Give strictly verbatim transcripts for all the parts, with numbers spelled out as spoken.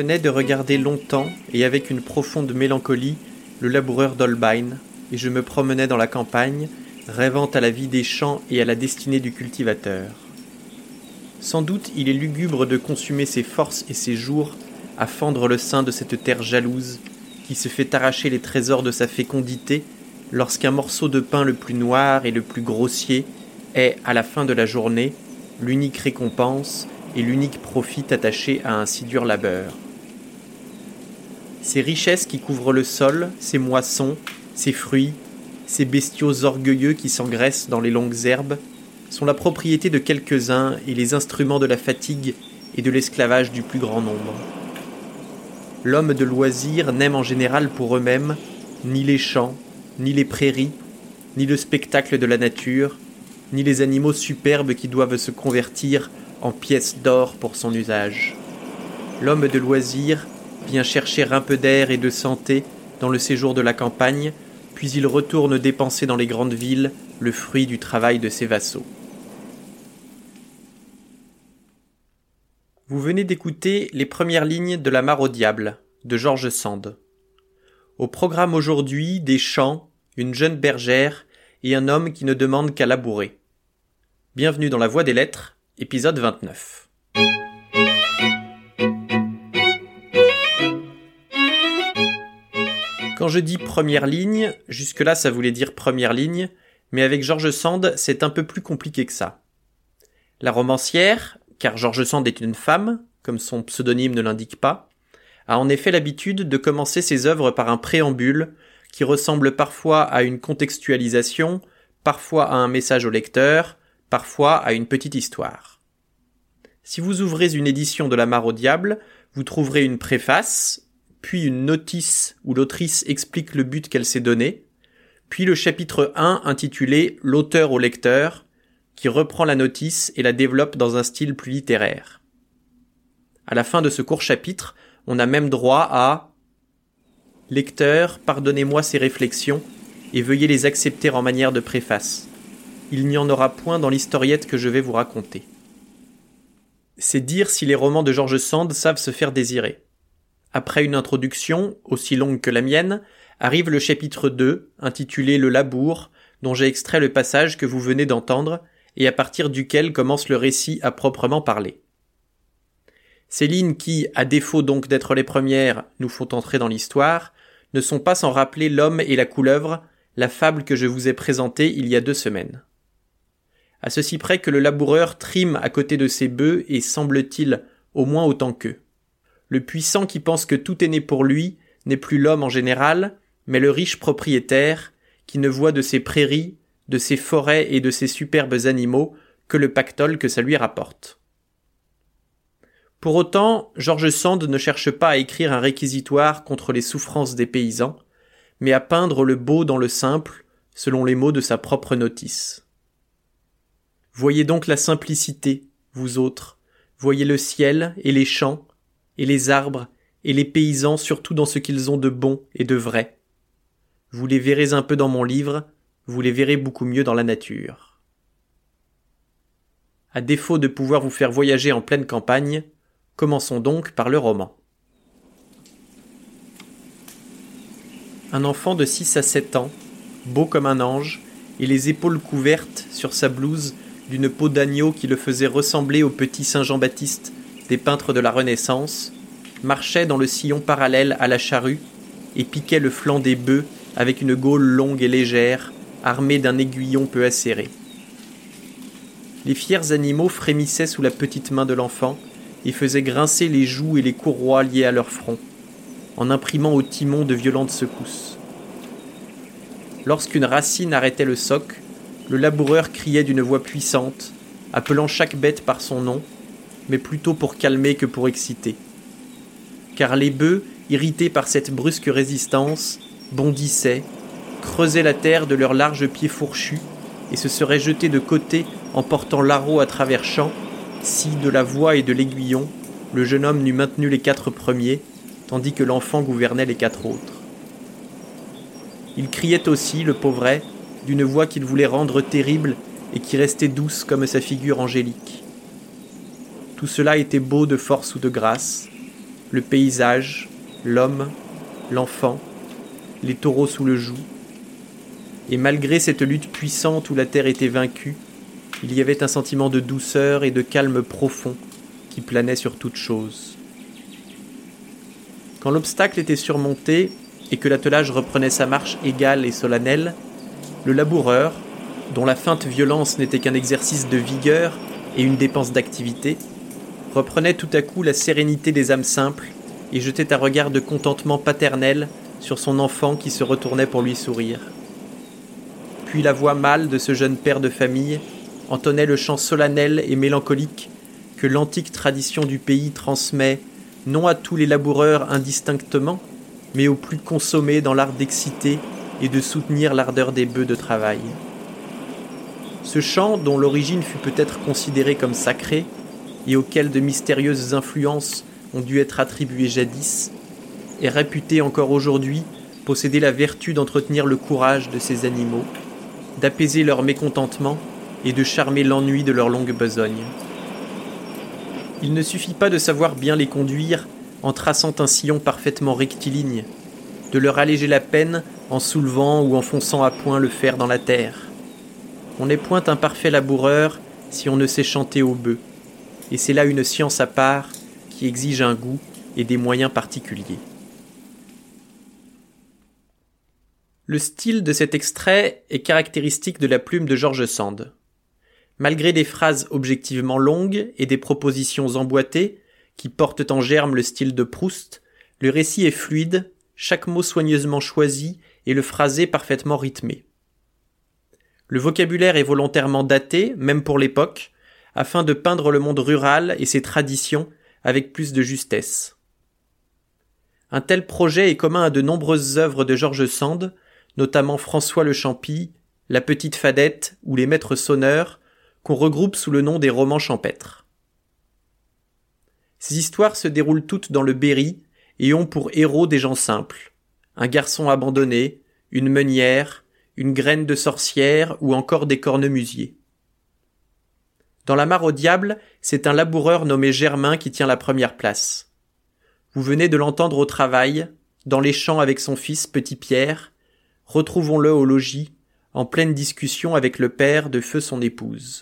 venais de regarder longtemps et avec une profonde mélancolie le laboureur d'Holbein, et je me promenais dans la campagne, rêvant à la vie des champs et à la destinée du cultivateur. Sans doute il est lugubre de consumer ses forces et ses jours à fendre le sein de cette terre jalouse qui se fait arracher les trésors de sa fécondité lorsqu'un morceau de pain le plus noir et le plus grossier est, à la fin de la journée, l'unique récompense et l'unique profit attaché à un si dur labeur. Ces richesses qui couvrent le sol, ces moissons, ces fruits, ces bestiaux orgueilleux qui s'engraissent dans les longues herbes, sont la propriété de quelques-uns et les instruments de la fatigue et de l'esclavage du plus grand nombre. L'homme de loisir n'aime en général pour eux-mêmes ni les champs, ni les prairies, ni le spectacle de la nature, ni les animaux superbes qui doivent se convertir en pièces d'or pour son usage. L'homme de loisir vient chercher un peu d'air et de santé dans le séjour de la campagne, puis il retourne dépenser dans les grandes villes le fruit du travail de ses vassaux. Vous venez d'écouter les premières lignes de La Mare au diable, de George Sand. Au programme aujourd'hui, des chants, une jeune bergère et un homme qui ne demande qu'à labourer. Bienvenue dans La Voie des Lettres, épisode vingt-neuf. Quand je dis première ligne, jusque-là ça voulait dire première ligne, mais avec George Sand, c'est un peu plus compliqué que ça. La romancière, car George Sand est une femme, comme son pseudonyme ne l'indique pas, a en effet l'habitude de commencer ses œuvres par un préambule qui ressemble parfois à une contextualisation, parfois à un message au lecteur, parfois à une petite histoire. Si vous ouvrez une édition de La Mare au diable, vous trouverez une préface, puis une notice où l'autrice explique le but qu'elle s'est donné, puis le chapitre un intitulé « L'auteur au lecteur », qui reprend la notice et la développe dans un style plus littéraire. À la fin de ce court chapitre, on a même droit à « Lecteur, pardonnez-moi ces réflexions et veuillez les accepter en manière de préface. Il n'y en aura point dans l'historiette que je vais vous raconter. » C'est dire si les romans de George Sand savent se faire désirer. Après une introduction, aussi longue que la mienne, arrive le chapitre deux, intitulé « Le labour », dont j'ai extrait le passage que vous venez d'entendre, et à partir duquel commence le récit à proprement parler. Ces lignes qui, à défaut donc d'être les premières, nous font entrer dans l'histoire, ne sont pas sans rappeler L'homme et la couleuvre, la fable que je vous ai présentée il y a deux semaines. À ceci près que le laboureur trime à côté de ses bœufs et semble-t-il au moins autant qu'eux. Le puissant qui pense que tout est né pour lui n'est plus l'homme en général, mais le riche propriétaire qui ne voit de ses prairies, de ses forêts et de ses superbes animaux que le pactole que ça lui rapporte. Pour autant, George Sand ne cherche pas à écrire un réquisitoire contre les souffrances des paysans, mais à peindre le beau dans le simple, selon les mots de sa propre notice. Voyez donc la simplicité, vous autres, voyez le ciel et les champs, et les arbres, et les paysans surtout dans ce qu'ils ont de bon et de vrai. Vous les verrez un peu dans mon livre, vous les verrez beaucoup mieux dans la nature. À défaut de pouvoir vous faire voyager en pleine campagne, commençons donc par le roman. Un enfant de six à sept ans, beau comme un ange, et les épaules couvertes sur sa blouse d'une peau d'agneau qui le faisait ressembler au petit Saint Jean-Baptiste des peintres de la Renaissance, marchait dans le sillon parallèle à la charrue et piquait le flanc des bœufs avec une gaule longue et légère, armée d'un aiguillon peu acéré. Les fiers animaux frémissaient sous la petite main de l'enfant et faisaient grincer les joues et les courroies liées à leur front, en imprimant au timon de violentes secousses. Lorsqu'une racine arrêtait le soc, le laboureur criait d'une voix puissante, appelant chaque bête par son nom, mais plutôt pour calmer que pour exciter. Car les bœufs, irrités par cette brusque résistance, bondissaient, creusaient la terre de leurs larges pieds fourchus et se seraient jetés de côté en portant l'areau à travers champs, si, de la voix et de l'aiguillon, le jeune homme n'eût maintenu les quatre premiers, tandis que l'enfant gouvernait les quatre autres. Il criait aussi, le pauvret, d'une voix qu'il voulait rendre terrible et qui restait douce comme sa figure angélique. Tout cela était beau de force ou de grâce, le paysage, l'homme, l'enfant, les taureaux sous le joug. Et malgré cette lutte puissante où la terre était vaincue, il y avait un sentiment de douceur et de calme profond qui planait sur toute chose. Quand l'obstacle était surmonté et que l'attelage reprenait sa marche égale et solennelle, le laboureur, dont la feinte violence n'était qu'un exercice de vigueur et une dépense d'activité, reprenait tout à coup la sérénité des âmes simples et jetait un regard de contentement paternel sur son enfant qui se retournait pour lui sourire. Puis la voix mâle de ce jeune père de famille entonnait le chant solennel et mélancolique que l'antique tradition du pays transmet non à tous les laboureurs indistinctement, mais aux plus consommés dans l'art d'exciter et de soutenir l'ardeur des bœufs de travail. Ce chant, dont l'origine fut peut-être considérée comme sacrée, et auquel de mystérieuses influences ont dû être attribuées jadis, est réputé encore aujourd'hui posséder la vertu d'entretenir le courage de ces animaux, d'apaiser leur mécontentement et de charmer l'ennui de leur longue besogne. Il ne suffit pas de savoir bien les conduire en traçant un sillon parfaitement rectiligne, de leur alléger la peine en soulevant ou en fonçant à point le fer dans la terre. On n'est point un parfait laboureur si on ne sait chanter aux bœufs, et c'est là une science à part qui exige un goût et des moyens particuliers. Le style de cet extrait est caractéristique de la plume de George Sand. Malgré des phrases objectivement longues et des propositions emboîtées qui portent en germe le style de Proust, le récit est fluide, chaque mot soigneusement choisi et le phrasé parfaitement rythmé. Le vocabulaire est volontairement daté, même pour l'époque, afin de peindre le monde rural et ses traditions avec plus de justesse. Un tel projet est commun à de nombreuses œuvres de George Sand, notamment François le Champy, La Petite Fadette ou Les Maîtres Sonneurs, qu'on regroupe sous le nom des romans champêtres. Ces histoires se déroulent toutes dans le Berry et ont pour héros des gens simples, un garçon abandonné, une meunière, une graine de sorcière ou encore des cornemusiers. Dans La Mare au diable, c'est un laboureur nommé Germain qui tient la première place. Vous venez de l'entendre au travail, dans les champs avec son fils Petit Pierre. Retrouvons-le au logis, en pleine discussion avec le père de feu son épouse.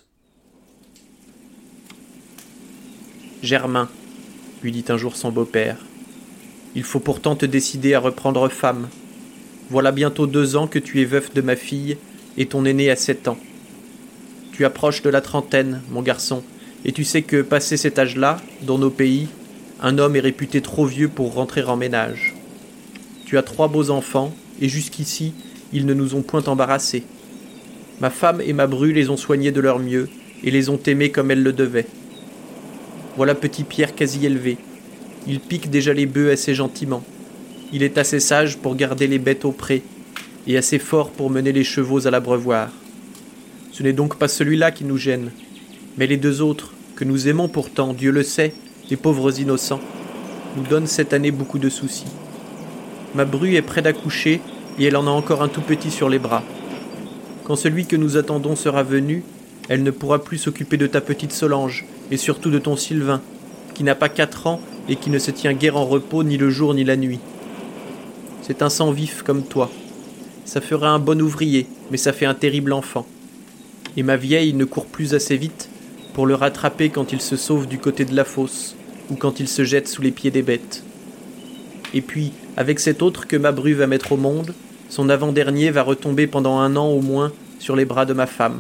Germain, lui dit un jour son beau-père, il faut pourtant te décider à reprendre femme. Voilà bientôt deux ans que tu es veuf de ma fille et ton aîné a sept ans. Tu approches de la trentaine, mon garçon, et tu sais que, passé cet âge-là, dans nos pays, un homme est réputé trop vieux pour rentrer en ménage. Tu as trois beaux enfants, et jusqu'ici, ils ne nous ont point embarrassés. Ma femme et ma bru les ont soignés de leur mieux, et les ont aimés comme elles le devaient. Voilà Petit Pierre quasi élevé. Il pique déjà les bœufs assez gentiment. Il est assez sage pour garder les bêtes au pré, et assez fort pour mener les chevaux à l'abreuvoir. Ce n'est donc pas celui-là qui nous gêne, mais les deux autres, que nous aimons pourtant, Dieu le sait, les pauvres innocents, nous donnent cette année beaucoup de soucis. Ma bru est près d'accoucher, et elle en a encore un tout petit sur les bras. Quand celui que nous attendons sera venu, elle ne pourra plus s'occuper de ta petite Solange, et surtout de ton Sylvain, qui n'a pas quatre ans et qui ne se tient guère en repos ni le jour ni la nuit. C'est un sang vif comme toi. Ça fera un bon ouvrier, mais ça fait un terrible enfant. Et ma vieille ne court plus assez vite pour le rattraper quand il se sauve du côté de la fosse, ou quand il se jette sous les pieds des bêtes. Et puis, avec cet autre que ma bru va mettre au monde, son avant-dernier va retomber pendant un an au moins sur les bras de ma femme.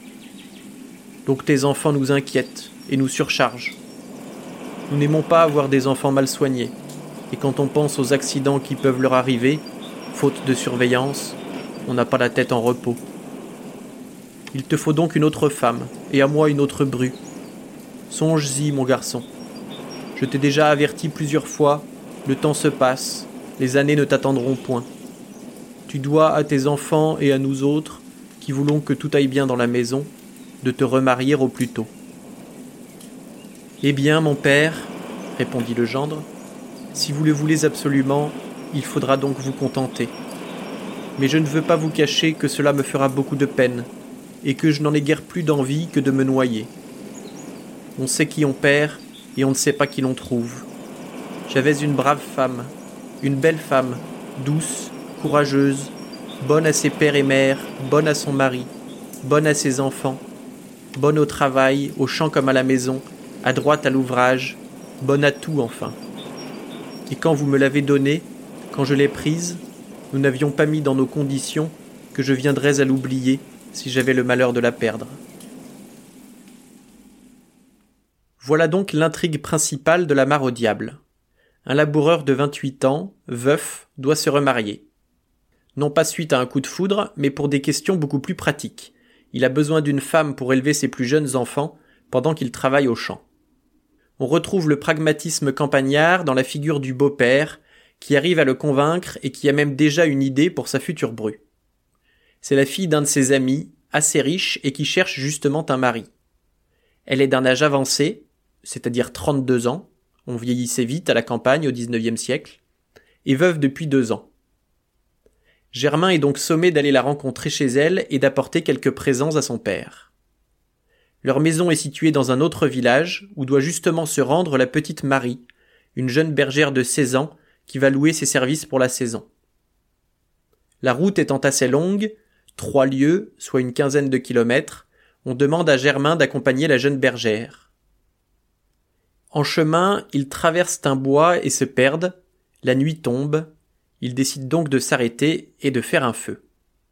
Donc tes enfants nous inquiètent et nous surchargent. Nous n'aimons pas avoir des enfants mal soignés, et quand on pense aux accidents qui peuvent leur arriver, faute de surveillance, on n'a pas la tête en repos. Il te faut donc une autre femme, et à moi une autre bru. Songe-y, mon garçon. Je t'ai déjà averti plusieurs fois, le temps se passe, les années ne t'attendront point. Tu dois à tes enfants et à nous autres, qui voulons que tout aille bien dans la maison, de te remarier au plus tôt. Eh bien, mon père, répondit le gendre, si vous le voulez absolument, il faudra donc vous contenter. Mais je ne veux pas vous cacher que cela me fera beaucoup de peine, et que je n'en ai guère plus d'envie que de me noyer. On sait qui on perd, et on ne sait pas qui l'on trouve. J'avais une brave femme, une belle femme, douce, courageuse, bonne à ses pères et mères, bonne à son mari, bonne à ses enfants, bonne au travail, au champ comme à la maison, adroite à l'ouvrage, bonne à tout enfin. Et quand vous me l'avez donnée, quand je l'ai prise, nous n'avions pas mis dans nos conditions que je viendrais à l'oublier si j'avais le malheur de la perdre. Voilà donc l'intrigue principale de La Mare au diable. Un laboureur de vingt-huit ans, veuf, doit se remarier. Non pas suite à un coup de foudre, mais pour des questions beaucoup plus pratiques. Il a besoin d'une femme pour élever ses plus jeunes enfants pendant qu'il travaille au champ. On retrouve le pragmatisme campagnard dans la figure du beau-père, qui arrive à le convaincre et qui a même déjà une idée pour sa future bru. C'est la fille d'un de ses amis, assez riche et qui cherche justement un mari. Elle est d'un âge avancé, c'est-à-dire trente-deux ans, on vieillissait vite à la campagne au dix-neuvième siècle, et veuve depuis deux ans. Germain est donc sommé d'aller la rencontrer chez elle et d'apporter quelques présents à son père. Leur maison est située dans un autre village où doit justement se rendre la petite Marie, une jeune bergère de seize ans qui va louer ses services pour la saison. La route étant assez longue, trois lieues, soit une quinzaine de kilomètres, on demande à Germain d'accompagner la jeune bergère. En chemin, ils traversent un bois et se perdent, la nuit tombe, ils décident donc de s'arrêter et de faire un feu.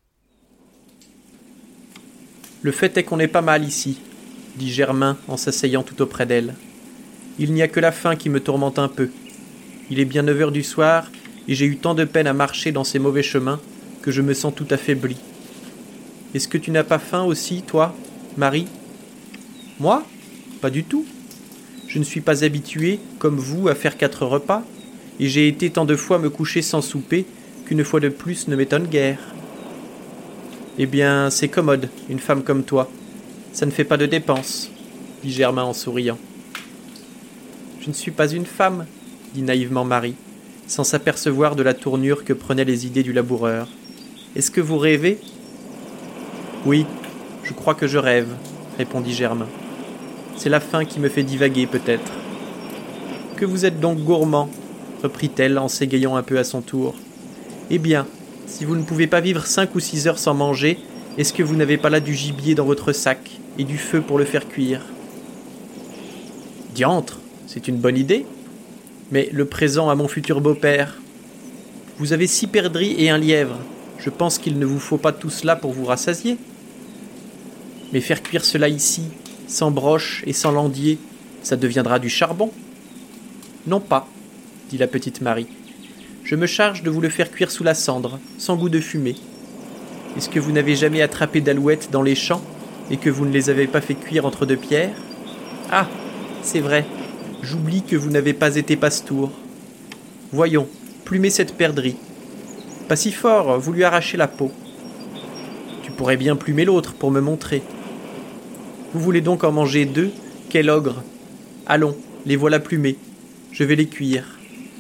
Le fait est qu'on est pas mal ici, dit Germain en s'asseyant tout auprès d'elle. Il n'y a que la faim qui me tourmente un peu. Il est bien neuf heures du soir et j'ai eu tant de peine à marcher dans ces mauvais chemins que je me sens tout affaibli. Est-ce que tu n'as pas faim aussi, toi, Marie ? Moi ? Pas du tout. Je ne suis pas habitué, comme vous, à faire quatre repas, et j'ai été tant de fois me coucher sans souper qu'une fois de plus ne m'étonne guère. Eh bien, c'est commode, une femme comme toi. Ça ne fait pas de dépenses, dit Germain en souriant. Je ne suis pas une femme, dit naïvement Marie, sans s'apercevoir de la tournure que prenaient les idées du laboureur. Est-ce que vous rêvez ? Oui, je crois que je rêve, répondit Germain. C'est la faim qui me fait divaguer, peut-être. Que vous êtes donc gourmand, reprit-elle en s'égayant un peu à son tour. Eh bien, si vous ne pouvez pas vivre cinq ou six heures sans manger, est-ce que vous n'avez pas là du gibier dans votre sac et du feu pour le faire cuire ? Diantre, c'est une bonne idée. Mais le présent à mon futur beau-père. Vous avez six perdrix et un lièvre. Je pense qu'il ne vous faut pas tout cela pour vous rassasier. Mais faire cuire cela ici, sans broche et sans landier, ça deviendra du charbon. Non pas, dit la petite Marie. Je me charge de vous le faire cuire sous la cendre, sans goût de fumée. Est-ce que vous n'avez jamais attrapé d'alouettes dans les champs et que vous ne les avez pas fait cuire entre deux pierres ? Ah, c'est vrai, j'oublie que vous n'avez pas été pastour. Voyons, plumez cette perdrix. Pas si fort, vous lui arrachez la peau. Tu pourrais bien plumer l'autre pour me montrer. Vous voulez donc en manger deux ? Quel ogre ! Allons, les voilà plumés. Je vais les cuire.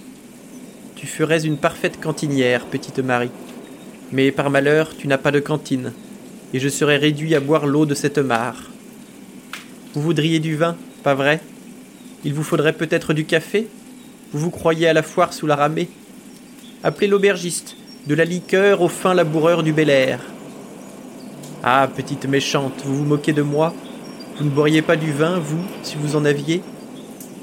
Tu ferais une parfaite cantinière, petite Marie. Mais par malheur, tu n'as pas de cantine, et je serais réduit à boire l'eau de cette mare. Vous voudriez du vin, pas vrai ? Il vous faudrait peut-être du café ? Vous vous croyez à la foire sous la ramée ? Appelez l'aubergiste, de la liqueur au fin laboureur du Bel Air. Ah, petite méchante, vous vous moquez de moi ? Vous ne boiriez pas du vin, vous, si vous en aviez ? Moi ?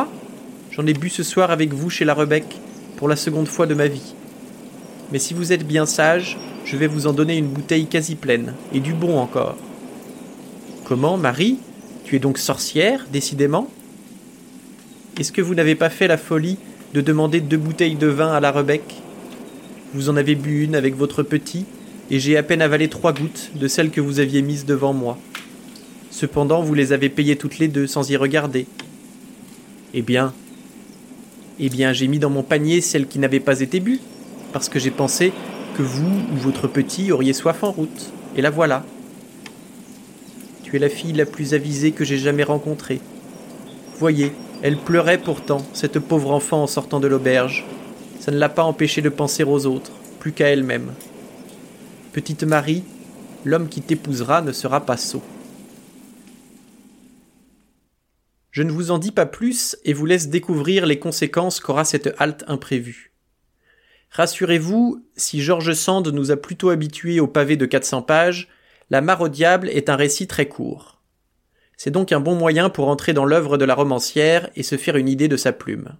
J'en ai bu ce soir avec vous chez la Rebec, pour la seconde fois de ma vie. Mais si vous êtes bien sage, je vais vous en donner une bouteille quasi pleine, et du bon encore. Comment, Marie ? Tu es donc sorcière, décidément ? Est-ce que vous n'avez pas fait la folie de demander deux bouteilles de vin à la Rebec ? Vous en avez bu une avec votre petit, et j'ai à peine avalé trois gouttes de celles que vous aviez mises devant moi. Cependant, vous les avez payées toutes les deux, sans y regarder. Eh bien, eh bien, j'ai mis dans mon panier celles qui n'avaient pas été bues, parce que j'ai pensé que vous ou votre petit auriez soif en route, et la voilà. Tu es la fille la plus avisée que j'ai jamais rencontrée. Voyez, elle pleurait pourtant, cette pauvre enfant en sortant de l'auberge. Ça ne l'a pas empêchée de penser aux autres, plus qu'à elle-même. Petite Marie, l'homme qui t'épousera ne sera pas sot. Je ne vous en dis pas plus et vous laisse découvrir les conséquences qu'aura cette halte imprévue. Rassurez-vous, si George Sand nous a plutôt habitués au pavé de quatre cents pages, La Mare au diable est un récit très court. C'est donc un bon moyen pour entrer dans l'œuvre de la romancière et se faire une idée de sa plume.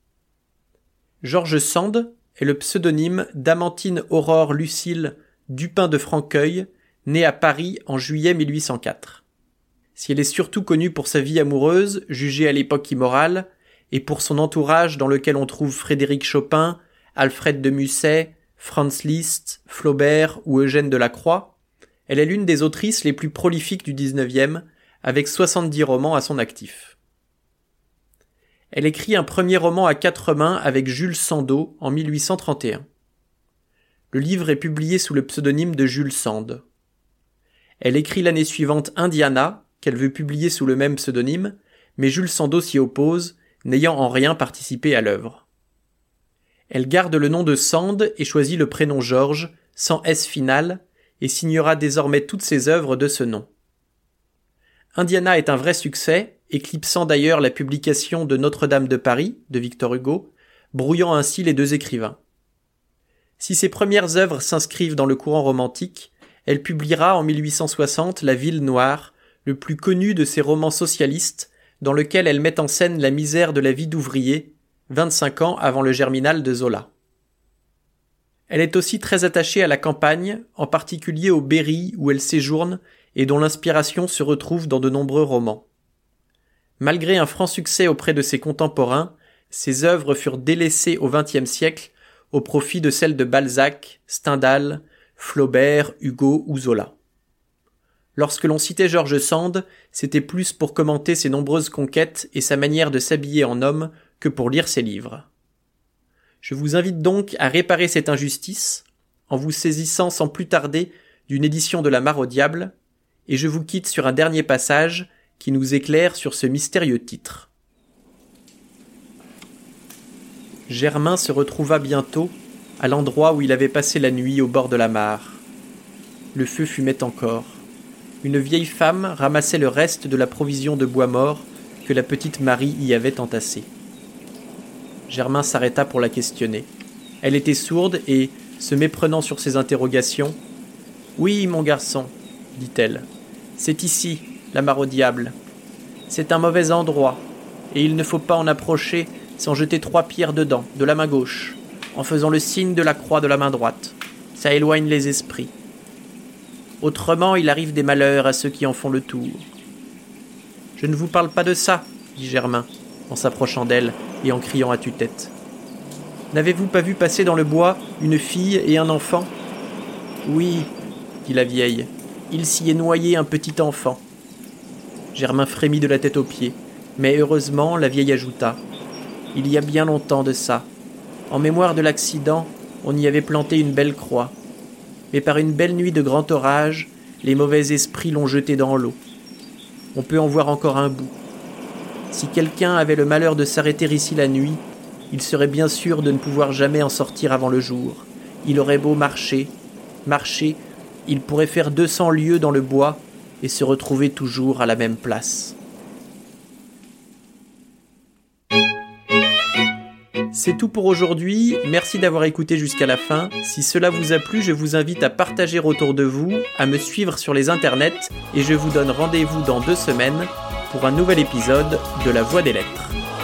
George Sand est le pseudonyme d'Amantine Aurore Lucile Dupin de Franqueuil, née à Paris en juillet mille huit cent quatre. Si elle est surtout connue pour sa vie amoureuse, jugée à l'époque immorale, et pour son entourage dans lequel on trouve Frédéric Chopin, Alfred de Musset, Franz Liszt, Flaubert ou Eugène Delacroix, elle est l'une des autrices les plus prolifiques du dix-neuvième, avec soixante-dix romans à son actif. Elle écrit un premier roman à quatre mains avec Jules Sandeau en mille huit cent trente et un. Le livre est publié sous le pseudonyme de Jules Sand. Elle écrit l'année suivante Indiana, qu'elle veut publier sous le même pseudonyme, mais Jules Sandeau s'y oppose, n'ayant en rien participé à l'œuvre. Elle garde le nom de Sand et choisit le prénom Georges, sans S final, et signera désormais toutes ses œuvres de ce nom. Indiana est un vrai succès, éclipsant d'ailleurs la publication de Notre-Dame de Paris, de Victor Hugo, brouillant ainsi les deux écrivains. Si ses premières œuvres s'inscrivent dans le courant romantique, elle publiera en mille huit cent soixante La Ville Noire, le plus connu de ses romans socialistes, dans lequel elle met en scène la misère de la vie d'ouvrier, vingt-cinq ans avant le Germinal de Zola. Elle est aussi très attachée à la campagne, en particulier au Berry où elle séjourne et dont l'inspiration se retrouve dans de nombreux romans. Malgré un franc succès auprès de ses contemporains, ses œuvres furent délaissées au vingtième siècle au profit de celles de Balzac, Stendhal, Flaubert, Hugo ou Zola. Lorsque l'on citait George Sand, c'était plus pour commenter ses nombreuses conquêtes et sa manière de s'habiller en homme que pour lire ses livres. Je vous invite donc à réparer cette injustice en vous saisissant sans plus tarder d'une édition de La Mare au diable, et je vous quitte sur un dernier passage qui nous éclaire sur ce mystérieux titre. Germain se retrouva bientôt à l'endroit où il avait passé la nuit au bord de la mare. Le feu fumait encore. Une vieille femme ramassait le reste de la provision de bois mort que la petite Marie y avait entassé. Germain s'arrêta pour la questionner. Elle était sourde et, se méprenant sur ses interrogations, « Oui, mon garçon, dit-elle, c'est ici, la mare au diable. C'est un mauvais endroit, et il ne faut pas en approcher sans jeter trois pierres dedans, de la main gauche, en faisant le signe de la croix de la main droite. Ça éloigne les esprits. Autrement, il arrive des malheurs à ceux qui en font le tour. » « Je ne vous parle pas de ça, dit Germain, en s'approchant d'elle et en criant à tue-tête. N'avez-vous pas vu passer dans le bois une fille et un enfant ? Oui, dit la vieille, il s'y est noyé un petit enfant. Germain frémit de la tête aux pieds, mais heureusement la vieille ajouta. Il y a bien longtemps de ça. En mémoire de l'accident, on y avait planté une belle croix. Mais par une belle nuit de grand orage, les mauvais esprits l'ont jeté dans l'eau. On peut en voir encore un bout. Si quelqu'un avait le malheur de s'arrêter ici la nuit, il serait bien sûr de ne pouvoir jamais en sortir avant le jour. Il aurait beau marcher, marcher, il pourrait faire deux cents lieues dans le bois et se retrouver toujours à la même place. C'est tout pour aujourd'hui, merci d'avoir écouté jusqu'à la fin. Si cela vous a plu, je vous invite à partager autour de vous, à me suivre sur les internets et je vous donne rendez-vous dans deux semaines pour un nouvel épisode de La Voix des Lettres.